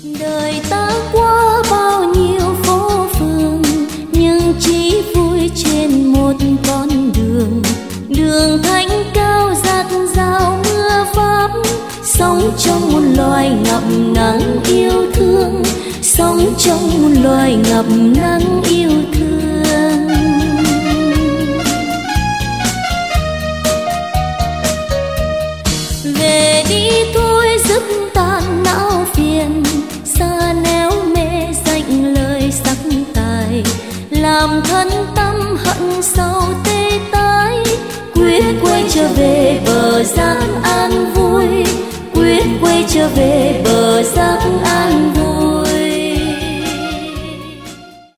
Đời ta qua bao nhiêu phố phường, nhưng chỉ vui trên một con đường. Đường thanh cao dạt dào mưa pháp, sống trong một loài ngập ngắng yêu thương, sống trong một loài ngập ngắng yêu thương. Về đi thôi dứt tan não phiền, xa néo mê dạnh lời sắc tài, làm thân tâm hận sâu tê tái. Quyết quay trở về bờ giác an vui, quyết quay trở về bờ giác an vui.